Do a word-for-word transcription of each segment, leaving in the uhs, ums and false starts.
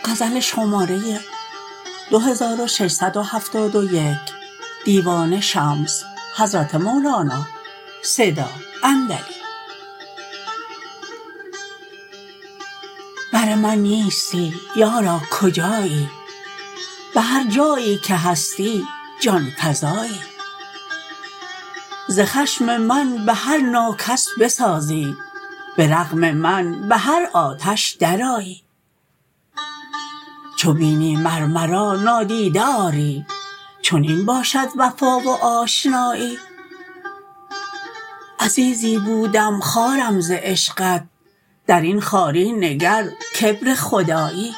غزل شماره دو هزار و ششصد و هفتاد و یک دیوان شمس حضرت مولانا صدا اندلی. بر من نیستی یارا کجایی، به هر جایی که هستی جان فزایی. ز خشم من به هر ناکس بسازی، به رغم من به هر آتش درآیی. چو بینی مر مرا نادیده آری، چنین باشد وفا و آشنایی. عزیزی بودم خوارم ز عشقت، در این خواری نگر کبر خدایی.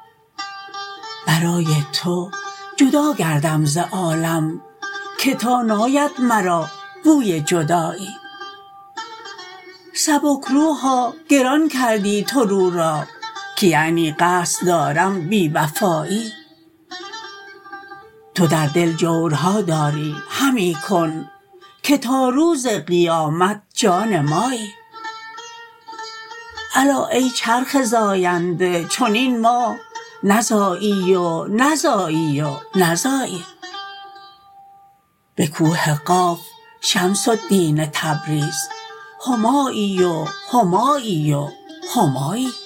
برای تو جدا گردم ز عالم، که تا ناید مرا بوی جدایی. سبک روحا گران کردی تو رو را، که یعنی قصد دارم بی وفایی. تو در دل جورها داری همی کن، که تا روز قیامت جان مایی. الا ای چرخ زاینده چنین ماه، نزایی و نزایی و نزایی. به کوه قاف شمس الدین تبریز، همایی و همایی و همایی.